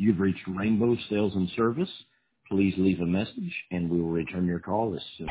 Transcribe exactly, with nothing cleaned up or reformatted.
You've reached Rainbow Sales and Service. Please leave a message, and we will return your call as soon